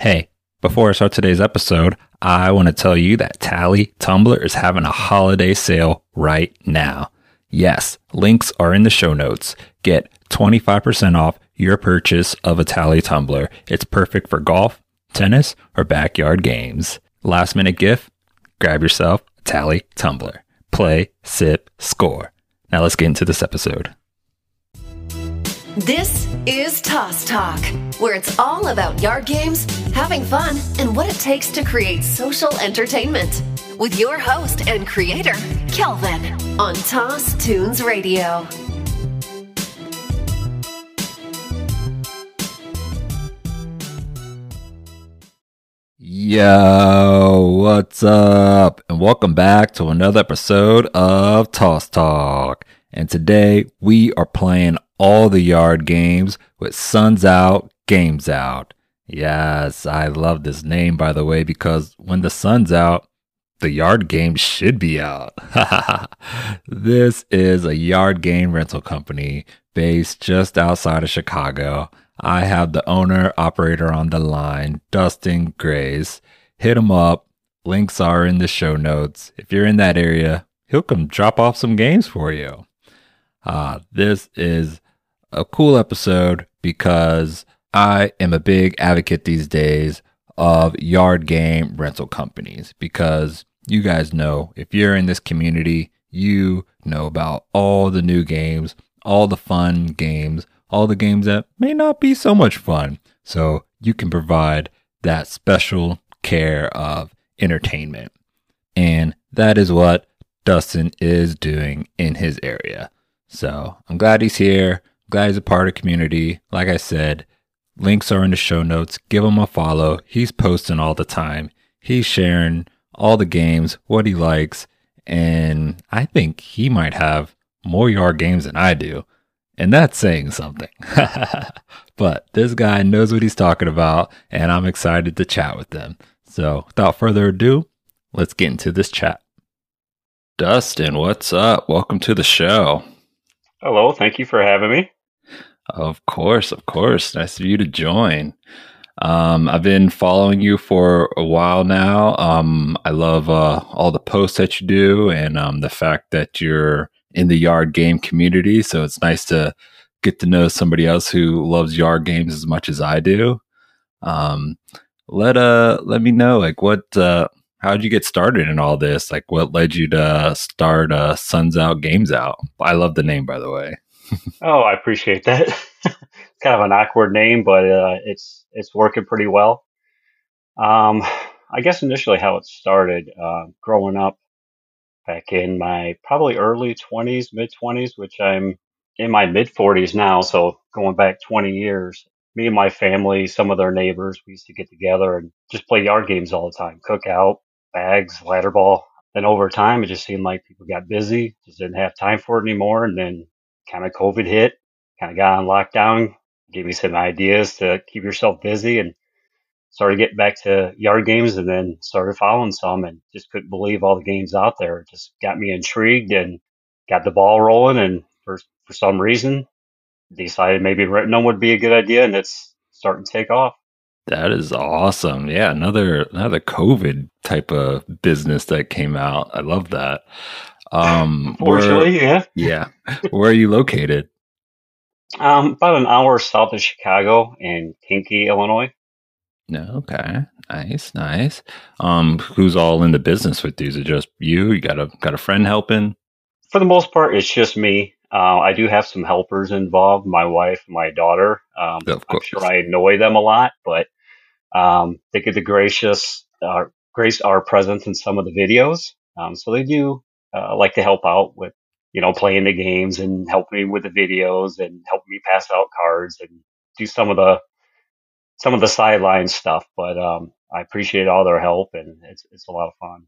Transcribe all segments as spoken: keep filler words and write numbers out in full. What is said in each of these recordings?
Hey, before I start today's episode, I want to tell you that Tally Tumbler is having a holiday sale right now. Yes, links are in the show notes. Get twenty-five percent off your purchase of a Tally Tumbler. It's perfect for golf, tennis, or backyard games. Last minute gift, grab yourself a Tally Tumbler. Play, sip, score. Now let's get into this episode. This is Toss Talk, where it's all about yard games, having fun, and what it takes to create social entertainment. With your host and creator, Kelvin, on Toss Tunes Radio. Yo, what's up? And welcome back to another episode of Toss Talk. And today we are playing all the yard games with Suns Out, Games Out. Yes, I love this name, by the way, because when the sun's out, the yard game should be out. This is a yard game rental company based just outside of Chicago. I have the owner operator on the line, Dustin Grace. Hit him up. Links are in the show notes. If you're in that area, he'll come drop off some games for you. Uh, this is a cool episode because I am a big advocate these days of yard game rental companies, because you guys know, if you're in this community, you know about all the new games, all the fun games, all the games that may not be so much fun. So you can provide that special care of entertainment. And that is what Dustin is doing in his area. So I'm glad he's here. Glad he's a part of the community. Like I said, links are in the show notes. Give him a follow. He's posting all the time. He's sharing all the games, what he likes. And I think he might have more yard games than I do. And that's saying something. But this guy knows what he's talking about, and I'm excited to chat with him. So without further ado, let's get into this chat. Dustin, what's up? Welcome to the show. Hello, thank you for having me. Of course, of course. Nice of you to join. Um, I've been following you for a while now. Um, I love uh, all the posts that you do, and um, the fact that you're in the yard game community. So it's nice to get to know somebody else who loves yard games as much as I do. Um, let uh let me know, like, what uh, how did you get started in all this? Like, what led you to start uh, Suns Out, Games Out? I love the name, by the way. Oh, I appreciate that. Kind of an awkward name, but uh, it's it's working pretty well. Um, I guess initially how it started, uh, growing up back in my probably early twenties, mid twenties, which I'm in my mid forties now. So going back twenty years, me and my family, some of their neighbors, we used to get together and just play yard games all the time, cook out, bags, ladder ball. Then over time, it just seemed like people got busy, just didn't have time for it anymore. And then kind of COVID hit, kind of got on lockdown, gave me some ideas to keep yourself busy, and started getting back to yard games, and then started following some and just couldn't believe all the games out there. It just got me intrigued and got the ball rolling. And for, for some reason, decided maybe renting them would be a good idea, and it's starting to take off. That is awesome. Yeah, another another COVID type of business that came out. I love that. Um, Fortunately, where, yeah. Yeah. Where are you located? Um, about an hour south of Chicago in Kinky, Illinois. No, okay. Nice, nice. Um, who's all in the business with you? Is it just you? You got a got a friend helping? For the most part, it's just me. Uh, I do have some helpers involved, my wife, my daughter. Um, Of I'm course. sure I annoy them a lot, but um, they get the gracious, uh, grace our presence in some of the videos. Um, so they do uh, like to help out with, you know, playing the games and help me with the videos and help me pass out cards and do some of the some of the sideline stuff. But um, I appreciate all their help, and it's it's a lot of fun.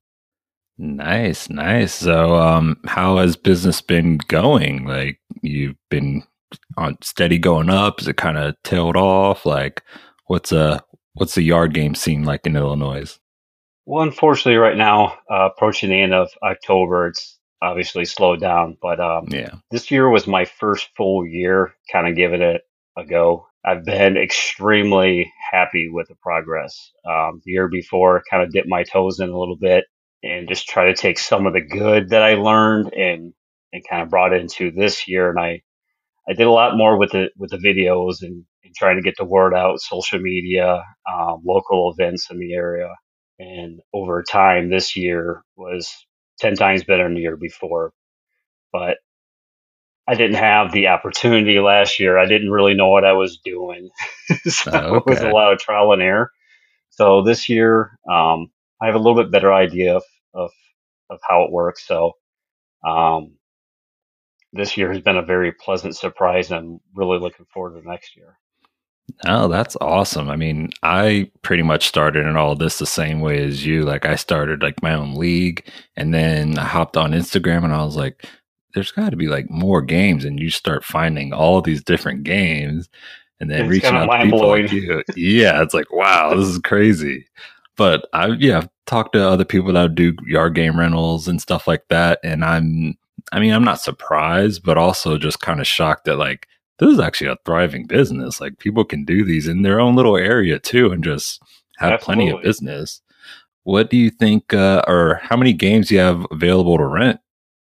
Nice, nice. So, um, how has business been going? Like, you've been on steady going up? Is it kind of tailed off? Like, what's a what's the yard game scene like in Illinois? Well, unfortunately, right now, uh, approaching the end of October, it's obviously slowed down. But um, Yeah. this year was my first full year kind of giving it a go. I've been extremely happy with the progress. Um, the year before, kind of dipped my toes in a little bit and just try to take some of the good that I learned and and kind of brought it into this year. And I I did a lot more with the with the videos and, and trying to get the word out, social media, um, local events in the area. And over time, this year was ten times better than the year before. But I didn't have the opportunity last year. I didn't really know what I was doing. So Oh, it was a okay. lot of trial and error. So this year, um, I have a little bit better idea of, of, of how it works. So, um, this year has been a very pleasant surprise. And I'm really looking forward to next year. Oh, that's awesome. I mean, I pretty much started in all this the same way as you. Like I started like my own league and then I hopped on Instagram and I was like, there's got to be like more games. And you start finding all these different games and then It's kind reaching of out to mind people blowing. like you. Yeah, it's like, wow, this is crazy. But I, yeah, I've talked to other people that do yard game rentals and stuff like that. And I'm, I mean, I'm not surprised, but also just kind of shocked that like, this is actually a thriving business. Like people can do these in their own little area too and just have plenty of Absolutely. business. What do you think, uh, or how many games do you have available to rent?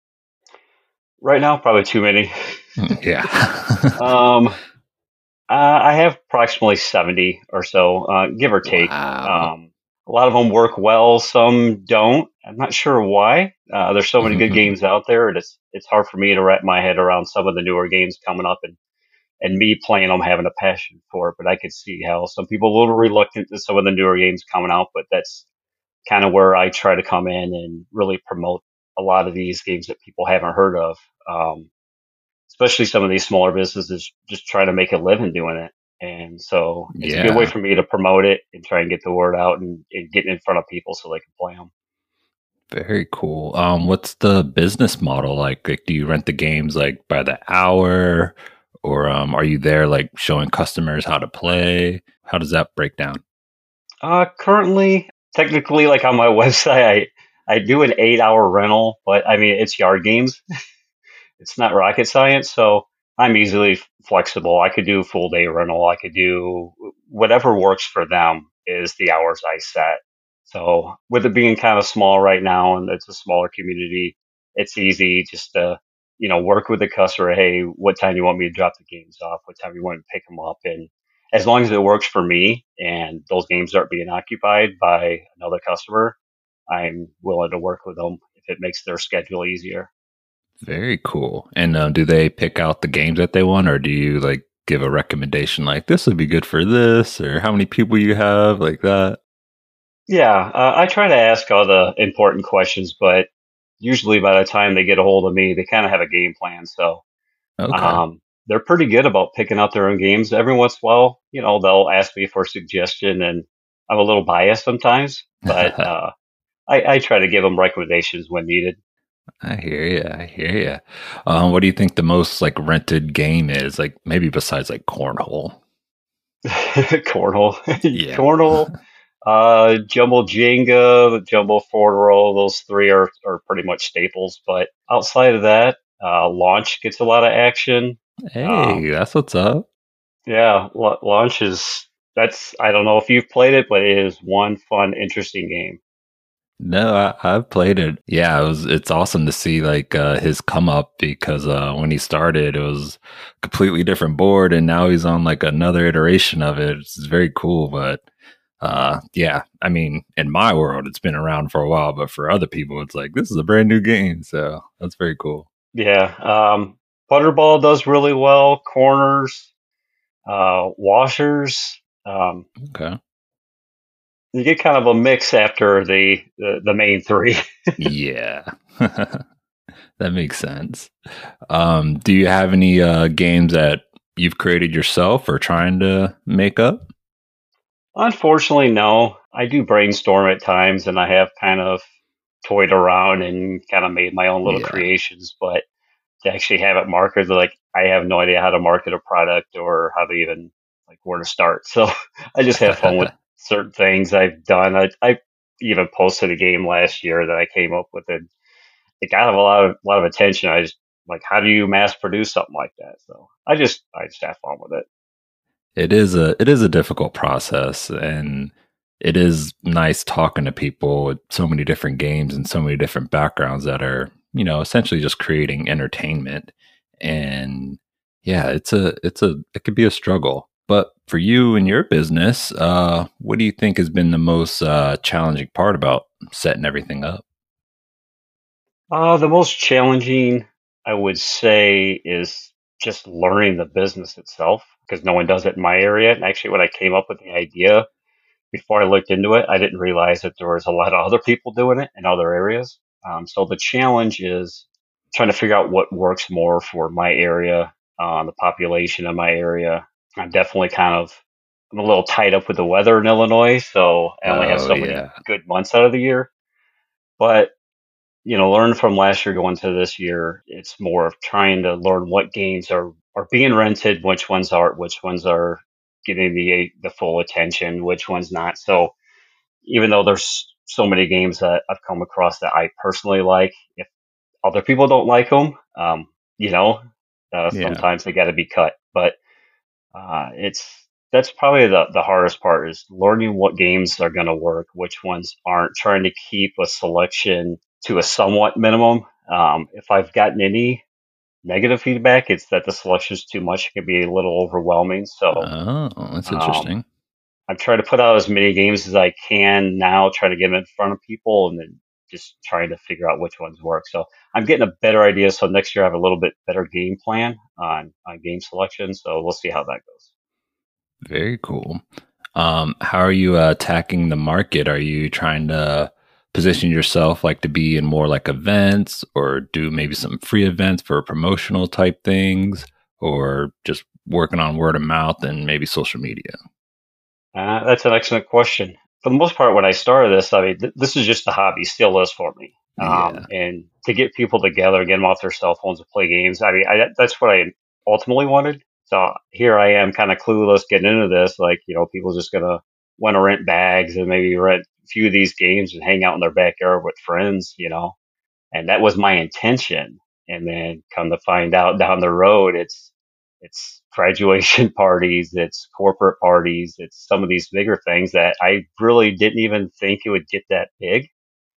Right now, probably too many. Mm, yeah. Um, Uh, I have approximately seventy or so, uh, give or take. Wow. Um, a lot of them work well, some don't. I'm not sure why. Uh, there's so many good games out there, and it's it's hard for me to wrap my head around some of the newer games coming up, and and me playing them, having a passion for it. But I could see how some people are a little reluctant to some of the newer games coming out, but that's kind of where I try to come in and really promote a lot of these games that people haven't heard of. Um, especially some of these smaller businesses just trying to make a living doing it. And so it's a good way Yeah. for me to promote it and try and get the word out and, and get in front of people so they can play them. Very cool. Um, what's the business model like? Like, do you rent the games like by the hour, or um, are you there like showing customers how to play? How does that break down? Uh, currently, technically, like on my website, I, I do an eight hour rental, but I mean, it's yard games. It's not rocket science. So I'm easily flexible. I could do a full day rental. I could do whatever works for them is the hours I set. So with it being kind of small right now and it's a smaller community, it's easy just to, you know, work with the customer. Hey, what time do you want me to drop the games off? What time do you want me to pick them up? And as long as it works for me and those games aren't being occupied by another customer, I'm willing to work with them if it makes their schedule easier. Very cool. And uh, do they pick out the games that they want, or do you like give a recommendation like this would be good for this, or how many people you have, like that? Yeah, uh, I try to ask all the important questions, but usually by the time they get a hold of me, they kind of have a game plan. So Okay. um, they're pretty good about picking out their own games. Every once in a while, you know, they'll ask me for a suggestion, and I'm a little biased sometimes, but uh, I, I try to give them recommendations when needed. I hear you. I hear you. Um, what do you think the most like rented game is? Like maybe besides like cornhole. Cornhole, Yeah. cornhole, uh, jumbo Jenga, jumbo four roll. Those three are are pretty much staples. But outside of that, uh, launch gets a lot of action. Hey, Um, that's what's up. yeah, la- launch is that's I don't know if you've played it, but it is one fun, interesting game. No, I, I've played it. Yeah, it was. It's awesome to see like uh, his come up because uh, when he started, it was a completely different board, and now he's on like another iteration of it. It's very cool, but uh, yeah, I mean, in my world, it's been around for a while, but for other people, it's like this is a brand new game. So that's very cool. Yeah, um, Butterball does really well. Corners, uh, washers. Um, Okay. you get kind of a mix after the the, the main three. Yeah. That makes sense. Um, do you have any uh, games that you've created yourself or trying to make up? Unfortunately, no. I do brainstorm at times, and I have kind of toyed around and kind of made my own little Yeah. creations. But to actually have it marketed, like I have no idea how to market a product or how to even like where to start. So I just have fun with certain things I've done. I, I even posted a game last year that I came up with, and it got a lot of a lot of attention. I just like, how do you mass produce something like that? So I just I just have fun with it. It is a it is a difficult process, and it is nice talking to people with so many different games and so many different backgrounds that are, you know, essentially just creating entertainment. And yeah, it's a it's a it could be a struggle. But for you and your business, uh, what do you think has been the most uh, challenging part about setting everything up? Uh, the most challenging, I would say, is just learning the business itself because no one does it in my area. And actually, when I came up with the idea, before I looked into it, I didn't realize that there was a lot of other people doing it in other areas. Um, so the challenge is trying to figure out what works more for my area, uh, the population of my area. I'm definitely kind of I'm a little tied up with the weather in Illinois, so I only have Oh so many yeah, good months out of the year. But you know, learn from last year going to this year. It's more of trying to learn what games are are being rented, which ones are, which ones are getting the the full attention, which ones not. So even though there's so many games that I've come across that I personally like, if other people don't like them, um, you know, uh, yeah. sometimes they got to be cut. But uh, it's that's probably the the hardest part is learning what games are going to work, which ones aren't. Trying to keep a selection to a somewhat minimum. Um, if I've gotten any negative feedback, it's that the selection is too much. It can be a little overwhelming. So Oh, that's um, interesting. I'm trying to put out as many games as I can now, try to get them in front of people, and then just trying to figure out which ones work. So I'm getting a better idea. So next year I have a little bit better game plan on on game selection. So we'll see how that goes. Very cool. Um, how are you uh, attacking the market? Are you trying to position yourself like to be in more like events or do maybe some free events for promotional type things or just working on word of mouth and maybe social media? Uh, that's an excellent question. For the most part, when I started this, I mean, th- this is just a hobby, still is for me. Um, Yeah. and to get people together, get them off their cell phones to play games. I mean, I, that's what I ultimately wanted. So here I am kind of clueless getting into this. Like, you know, people just going to want to rent bags and maybe rent a few of these games and hang out in their backyard with friends, you know, and that was my intention. And then come to find out down the road, it's it's graduation parties, it's corporate parties, it's some of these bigger things that I really didn't even think it would get that big.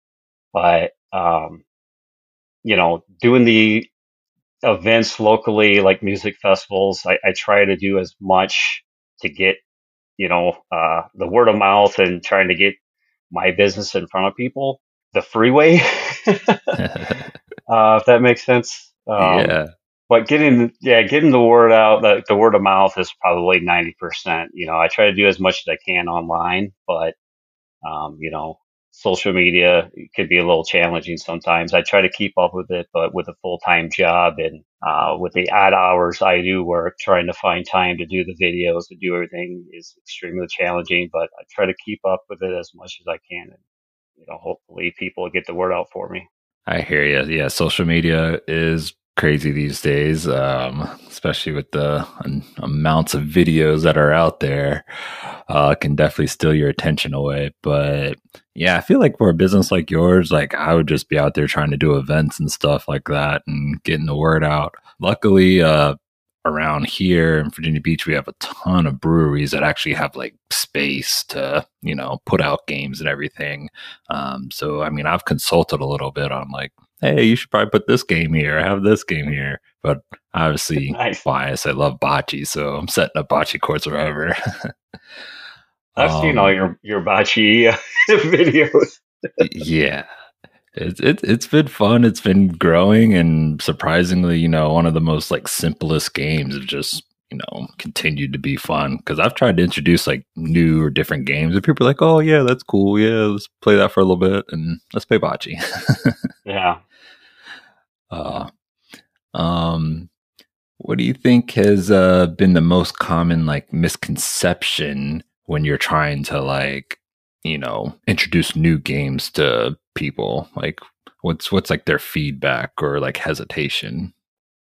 But um, you know, doing the events locally, like music festivals, I, I try to do as much to get you know uh, the word of mouth and trying to get my business in front of people the freeway. Uh, if that makes sense. Um, Yeah. but getting, yeah, getting the word out, the, the word of mouth is probably ninety percent. You know, I try to do as much as I can online, but, um, you know, social media could be a little challenging sometimes. I try to keep up with it, but with a full-time job and, uh, with the odd hours I do work, trying to find time to do the videos, to do everything is extremely challenging, but I try to keep up with it as much as I can. And, you know, hopefully people get the word out for me. I hear you. Yeah, social media is crazy these days, um, especially with the um, amounts of videos that are out there. Uh, can definitely steal your attention away. But yeah, I feel like for a business like yours, like I would just be out there trying to do events and stuff like that and getting the word out. Luckily, uh, around here in Virginia Beach, we have a ton of breweries that actually have like space to, you know, put out games and everything. Um, so, I mean, I've consulted a little bit on like, hey, you should probably put this game here, have this game here. But obviously, Nice. bias, I love bocce, so I'm setting up bocce courts wherever. I've seen all um, your your bocce uh, videos. yeah, it's it, it's been fun. It's been growing, and surprisingly, you know, one of the most like simplest games have just you know continued to be fun because I've tried to introduce like new or different games, and people are like, "Oh yeah, that's cool. Yeah, let's play that for a little bit, and let's play bocce." Yeah. uh, um, what do you think has uh, been the most common like misconception when you're trying to like, you know, introduce new games to people? Like what's what's like their feedback or like hesitation?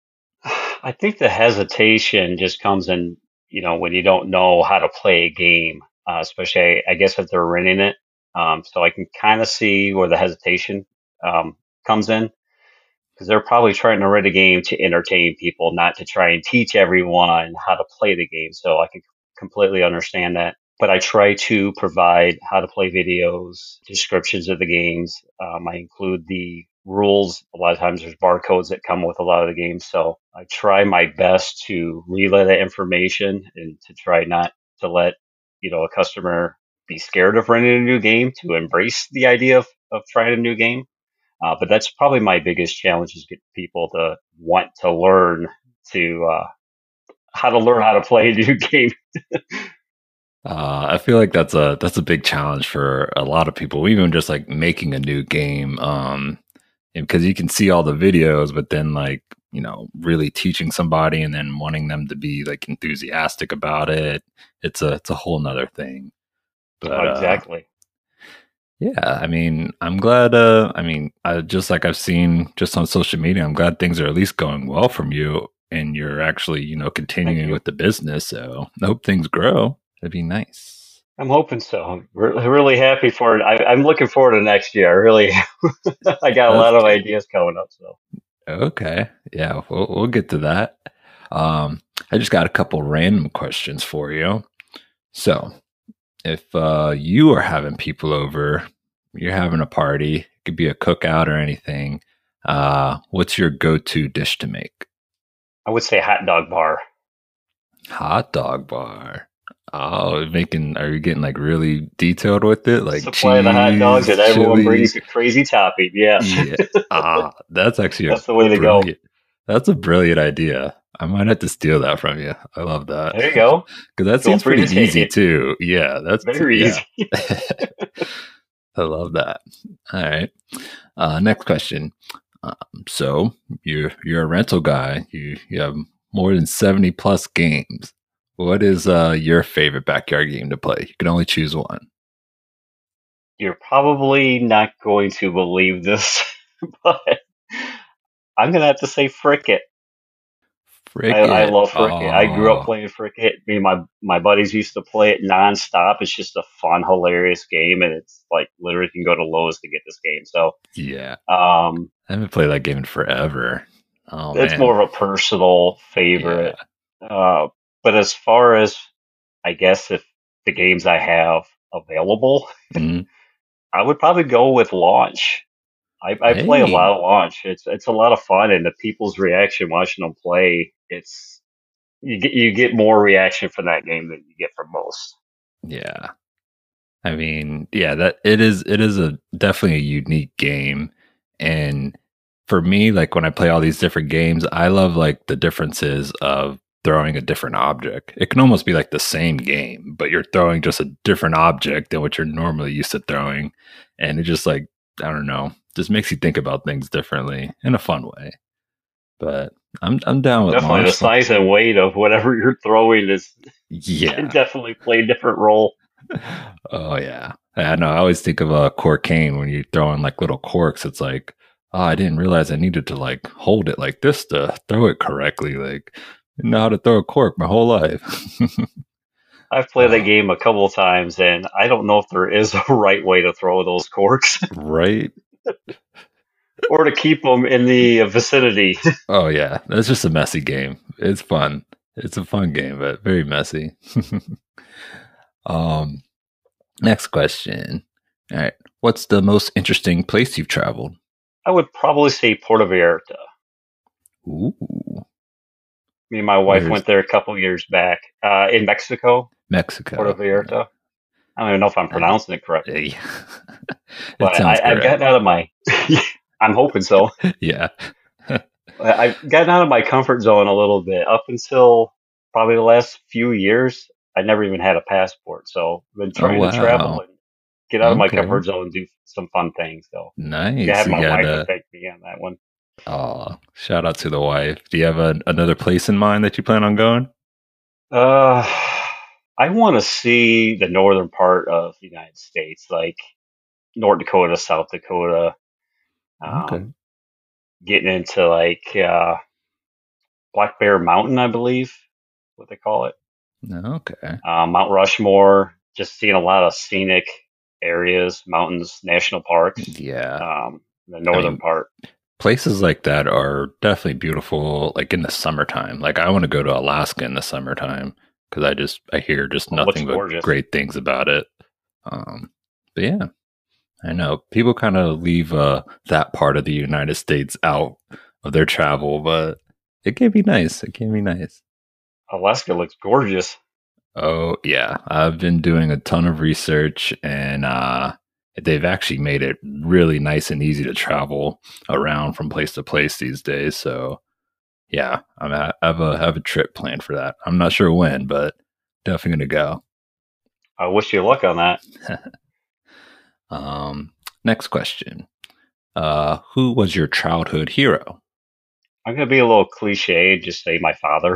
I think the hesitation just comes in, you know, when you don't know how to play a game, uh, especially I guess if they're renting it. Um, so I can kind of see where the hesitation um, comes in because they're probably trying to rent a game to entertain people, not to try and teach everyone how to play the game. So I can completely understand that. But I try to provide how to play videos, descriptions of the games. Um, I include the rules. A lot of times there's barcodes that come with a lot of the games. So I try my best to relay that information and to try not to let, you know, a customer be scared of running a new game, to embrace the idea of, of trying a new game. Uh, but that's probably my biggest challenge, is get people to want to learn to, uh, how to learn how to play a new game. Uh, I feel like that's a that's a big challenge for a lot of people, even just like making a new game. Um, because you can see all the videos, but then like, you know, really teaching somebody and then wanting them to be like enthusiastic about it, it's a it's a whole nother thing. But Oh, exactly. uh, yeah, I mean, I'm glad. Uh, I mean, I, just like I've seen just on social media, I'm glad things are at least going well from you, and you're actually, you know, Thank continuing you. with the business. So I hope things grow. That'd be nice. I'm hoping so. I'm re- really happy for it. I, I'm looking forward to next year. I really, I got a That's lot of good. ideas coming up. So Okay. Yeah, we'll, we'll get to that. Um, I just got a couple random questions for you. So, if uh, you are having people over, you're having a party, it could be a cookout or anything. Uh, what's your go-to dish to make? I would say hot dog bar. Hot dog bar. Oh, making, are you getting like really detailed with it? Like Supply the hot dogs, cheese, and everyone chili? brings a crazy topping. Yes, Yeah. Ah, that's actually a that's the way to go. brilliant, that's a brilliant idea. I might have to steal that from you. I love that. There you go. Because that Feel seems free pretty to take easy it. too. Yeah, that's Very yeah. easy. I love that. All right. Uh, next question. Um, so you're you're a rental guy. You you have more than seventy plus games. What is uh, your favorite backyard game to play? You can only choose one. You're probably not going to believe this, but I'm gonna have to say Fricket. I, I Fricket. love Fricket. I grew up Oh, playing Fricket. Me and my my buddies used to play it nonstop. It's just a fun, hilarious game, and it's like literally you can go to Lowe's to get this game. So yeah. um, I haven't played that game in forever. Oh it's man. more of a personal Yeah. favorite. Uh, but as far as I guess if the games I have available, Mhm. I would probably go with Launch. I, I play a Hey. lot of Launch. It's it's a lot of fun, and the people's reaction watching them play, it's you get you get more reaction from that game than you get from most. Yeah. I mean, yeah, that it is it is a definitely a unique game. And for me, like when I play all these different games, I love like the differences of throwing a different object. It can almost be like the same game, but you're throwing just a different object than what you're normally used to throwing. And it just like, I don't know, just makes you think about things differently in a fun way. But I'm I'm down with Definitely the launch. size and weight of whatever you're throwing is can Yeah. definitely play a different role. Oh yeah. I know. I always think of a corkane when you throw in like little corks. It's like, oh, I didn't realize I needed to like hold it like this to throw it correctly. Like, I didn't know how to throw a cork my whole life. I've played that uh, game a couple of times, and I don't know if there is a right way to throw those corks right? or to keep them in the vicinity. Oh yeah. That's just a messy game. It's fun. It's a fun game, but very messy. um, next question. All right. What's the most interesting place you've traveled? I would probably say Puerto Vallarta. Ooh, Me and my wife where's went there a couple of years back uh, in Mexico, Puerto Mexico? Vallarta. I don't even know if I'm Nice. pronouncing it correctly, Hey. It but sounds I, I've correct. gotten out of my. I'm hoping so. Yeah. I- I've gotten out of my comfort zone a little bit up until probably the last few years. I never even had a passport, so I've been Oh trying to travel wow. and get out of my Okay. comfort zone and do some fun things. So I Nice. have You my got wife to a thank me on that one. oh, shout out to the wife. Do you have a, another place in mind that you plan on going? Uh, I want to see the northern part of the United States, like North Dakota, South Dakota. Okay. Um, getting into like uh, Black Bear Mountain, I believe, what they call it. Okay. Uh, Mount Rushmore. Just seeing a lot of scenic areas, mountains, national parks. Yeah. Um, the I northern mean, part. places like that are definitely beautiful like in the summertime. Like I want to go to Alaska in the summertime. because I just I hear just It looks nothing but gorgeous. great things about it. Um, but yeah, I know people kind of leave uh, that part of the United States out of their travel, but it can be nice. It can be nice. Alaska looks gorgeous. Oh yeah, I've been doing a ton of research, and uh, they've actually made it really nice and easy to travel around from place to place these days. So yeah, I'm at, I have a have a trip planned for that. I'm not sure when, but definitely gonna I wish you luck on that. go. um, next question: uh, Who was your childhood hero? I'm gonna be a little cliche and just say my father.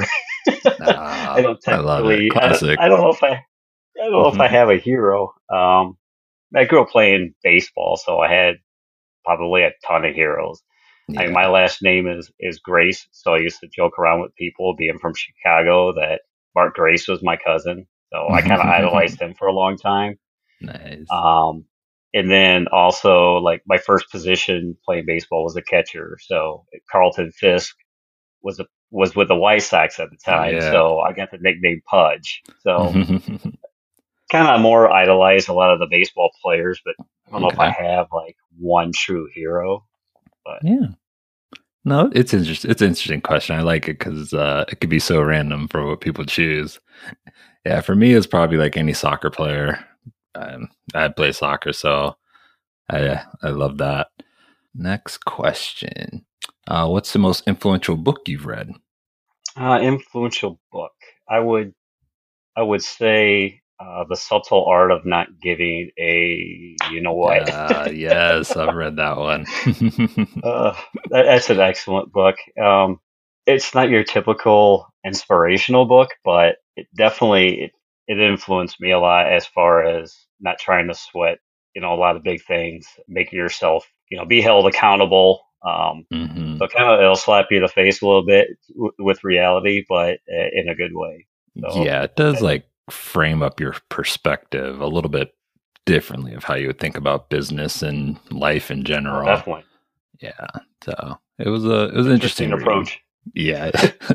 I Uh, don't I love it. technically. I don't, Classic. I don't know if I. I don't know if I have a hero. Um, I grew up playing baseball, so I had probably a ton of heroes. I mean, my Yeah. last name is is Grace, so I used to joke around with people, being from Chicago, that Mark Grace was my cousin. So I kind of idolized him for a long time. Nice. Um, and then also, like, my first position playing baseball was a catcher. So Carlton Fisk was a was with the White Sox at the time, Yeah. so I got the nickname Pudge. So kind of more idolize a lot of the baseball players, but I don't know if I Okay. have like one true hero. But Yeah. No, it's interesting. It's an interesting question. I like it because uh, it could be so random for what people choose. Yeah, for me, it's probably like any soccer player. Um, I play soccer, so I I love that. Next question: uh, What's the most influential book you've read? uh, influential book, I would I would say uh, The Subtle Art of Not Giving a You Know What. Uh, yes, I've read that one. uh, that, that's an excellent book. Um, it's not your typical inspirational book, but it definitely it, it influenced me a lot as far as not trying to sweat, you know, a lot of big things, making yourself, you know, be held accountable. Um, hmm so kind of it'll slap you in the face a little bit w- with reality, but uh, in a good way. So Yeah, it does that, like frame up your perspective a little bit differently of how you would think about business and life in oh, general. definitely Yeah, so it was a it was an interesting interesting read. approach. Yeah.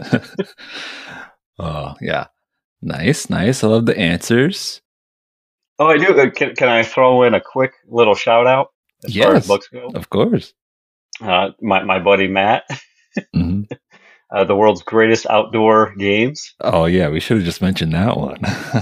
Oh, yeah. Nice, nice. I love the answers. Oh, I do. uh, Can, can I throw in a quick little shout out as far as Yes, books go? of course. Uh, my my buddy Matt, hmm uh, the world's greatest outdoor games. Oh, yeah. We should have just mentioned that one.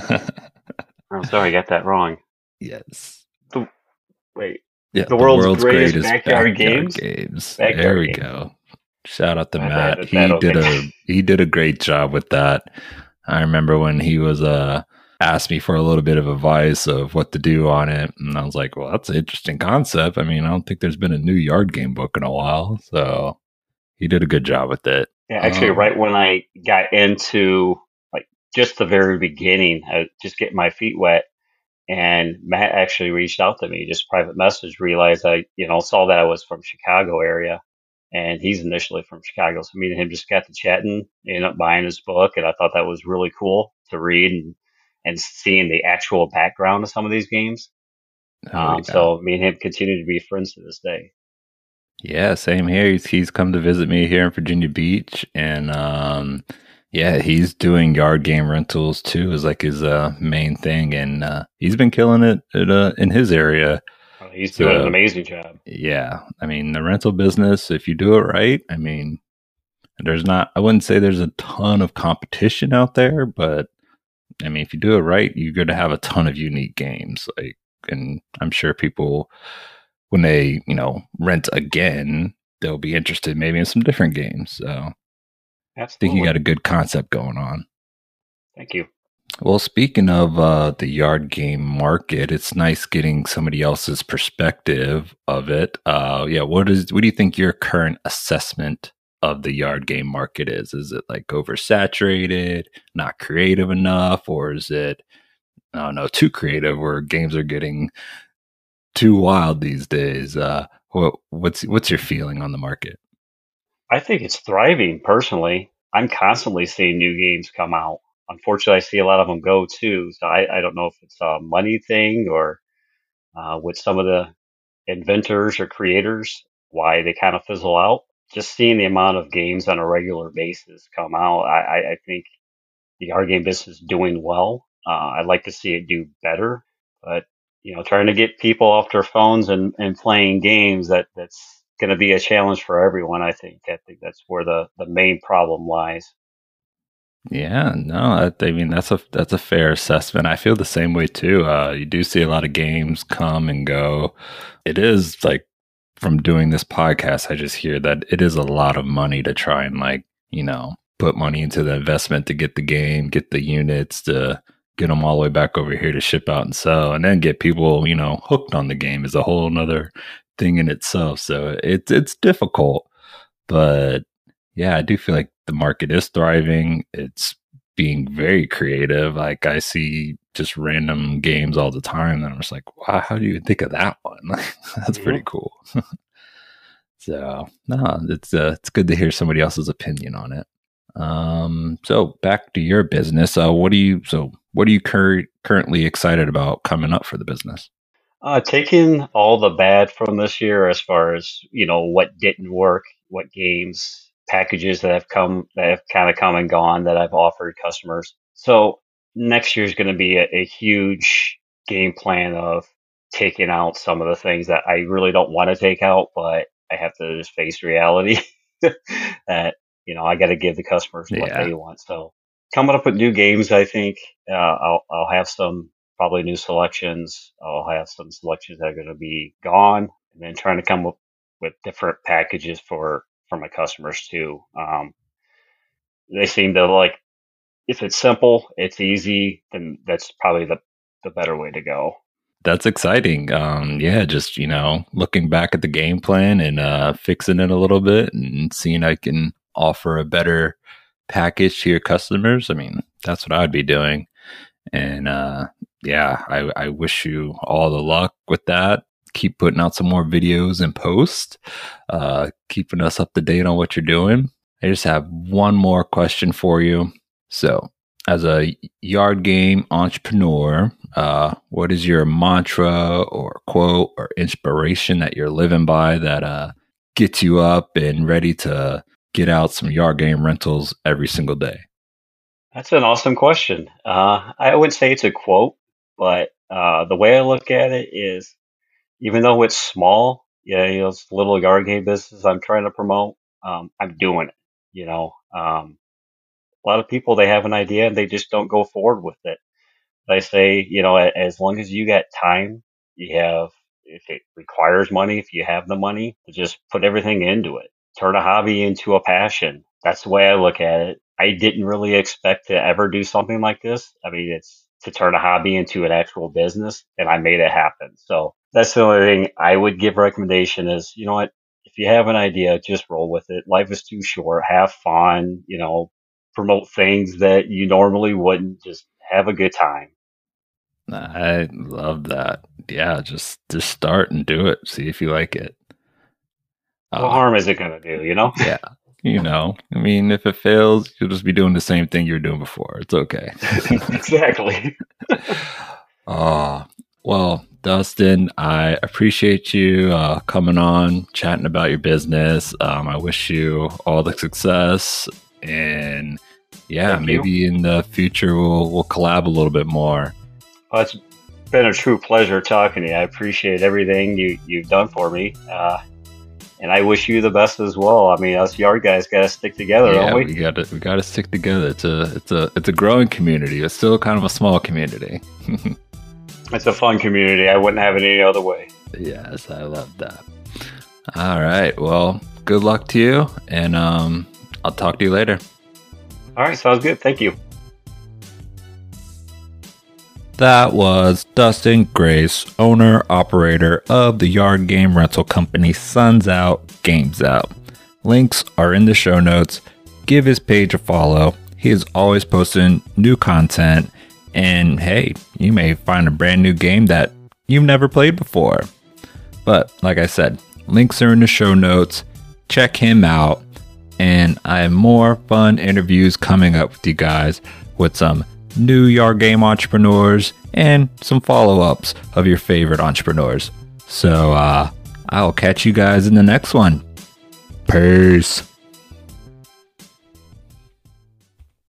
I'm sorry, I got that wrong. Yes. The, wait, Yeah, the the world's world's greatest greatest backyard backyard games. games. There Backyard we games. go. Shout out to I have to Matt. edit that. He did Okay. a he did a great job with that. I remember when he was uh asked me for a little bit of advice of what to do on it, and I was like, "Well, that's an interesting concept. I mean, I don't think there's been a new yard game book in a while, so he did a good job with it." Yeah, actually, Um, right when I got into like just the very beginning, I was just getting my feet wet, and Matt actually reached out to me, just private message. Realized I, you know, saw that I was from Chicago area, and he's initially from Chicago. So me and him just got to chatting, ended up buying his book, and I thought that was really cool to read and and seeing the actual background of some of these games. oh Um, yeah. so me and him continue to be friends to this day. Yeah, same here. He's he's come to visit me here in Virginia Beach, and um, yeah, he's doing yard game rentals too. Is like his uh, main thing, and uh, he's been killing it at, uh, in his area. Uh, he's doing an So amazing job. yeah, I mean the rental business, if you do it right, I mean there's not. I wouldn't say there's a ton of competition out there, but I mean if you do it right, you're going to have a ton of unique games. Like, and I'm sure people when they, you know, rent again, they'll be interested maybe in some different games. So I think you Absolutely. got a good concept going on. Thank you. Well, speaking of uh, the yard game market, it's nice getting somebody else's perspective of it. Uh, yeah, what is what do you think your current assessment of the yard game market is? Is it like oversaturated, not creative enough, or is it I don't know, too creative where games are getting too wild these days? Uh, what, what's what's your feeling on the market? I think it's thriving personally. I'm constantly seeing new games come out. Unfortunately, I see a lot of them go too. So I, I don't know if it's a money thing or uh, with some of the inventors or creators, why they kind of fizzle out. Just seeing the amount of games on a regular basis come out, I, I, I think the yard game business doing well. Uh, I'd like to see it do better, but you know, trying to get people off their phones and, and playing games, that that's going to be a challenge for everyone. I think. I think that's where the, the main problem lies. Yeah, no, I, I mean that's a that's a fair assessment. I feel the same way too. Uh, you do see a lot of games come and go. It is like from doing this podcast, I just hear that it is a lot of money to try and like you know put money into the investment to get the game, get the units, to get them all the way back over here to ship out and sell, and then get people you know hooked on the game is a whole nother thing in itself. So it's it's difficult, but yeah, I do feel like the market is thriving. It's being very creative. Like I see just random games all the time, and I'm just like, wow, how do you think of that one? That's pretty cool. So no, it's uh, it's good to hear somebody else's opinion on it. Um, so back to your business. Uh, what do you so what are you cur- currently excited about coming up for the business? Uh, taking all the bad from this year, as far as you know, what didn't work, what games, packages that have come that have kind of come and gone that I've offered customers. So next year is going to be a, a huge game plan of taking out some of the things that I really don't want to take out, but I have to just face reality that you know I got to give the customers what Yeah. they want. So coming up with new games, I think uh, I'll I'll have some probably new selections. I'll have some selections that are going to be gone, and then trying to come up with different packages for for my customers too. Um, they seem to like, if it's simple, it's easy, then that's probably the, the better way to go. That's exciting. Um, yeah, just, you know, looking back at the game plan and uh, fixing it a little bit and seeing I can offer a better package to your customers. I mean, that's what I'd be doing. And uh, yeah, I, I wish you all the luck with that. Keep putting out some more videos and posts, uh, keeping us up to date on what you're doing. I just have one more question for you. So, as a yard game entrepreneur, uh, what is your mantra or quote or inspiration that you're living by that uh, gets you up and ready to get out some yard game rentals every single day? That's an awesome question. Uh, I wouldn't say it's a quote, but uh, the way I look at it is, even though it's small, yeah, you know, it's a little yard game business I'm trying to promote. Um, I'm doing it. You know, um, a lot of people, they have an idea and they just don't go forward with it. But I say, you know, as long as you got time, you have, if it requires money, if you have the money, to just put everything into it. Turn a hobby into a passion. That's the way I look at it. I didn't really expect to ever do something like this. I mean, it's to turn a hobby into an actual business, and I made it happen. So that's the only thing I would give recommendation is, you know what, if you have an idea, just roll with it. Life is too short. Have fun, you know, promote things that you normally wouldn't. Just have a good time. I love that. Yeah, just just start and do it. See if you like it. What Uh, harm is it going to do, you know? yeah, you know, I mean, if it fails, you'll just be doing the same thing you were doing before. It's okay. Exactly. Oh, well, Dustin, I appreciate you uh, coming on, chatting about your business. Um, I wish you all the success, and yeah, Thank you. maybe in the future we'll we'll collab a little bit more. Well, it's been a true pleasure talking to you. I appreciate everything you, you've done for me. Uh, and I wish you the best as well. I mean, us yard guys got to stick together, Yeah, don't we? we got to we got to stick together. It's a it's a it's a growing community. It's still kind of a small community. It's a fun community. I wouldn't have it any other way. Yes, I love that. All right. Well, good luck to you, and um, I'll talk to you later. All right, sounds good. Thank you. That was Dustin Grace, owner, operator of the yard game rental company Suns Out, Games Out. Links are in the show notes. Give his page a follow. He is always posting new content. And hey, you may find a brand new game that you've never played before. But like I said, links are in the show notes. Check him out. And I have more fun interviews coming up with you guys with some new yard game entrepreneurs and some follow-ups of your favorite entrepreneurs. So uh, I'll catch you guys in the next one. Peace.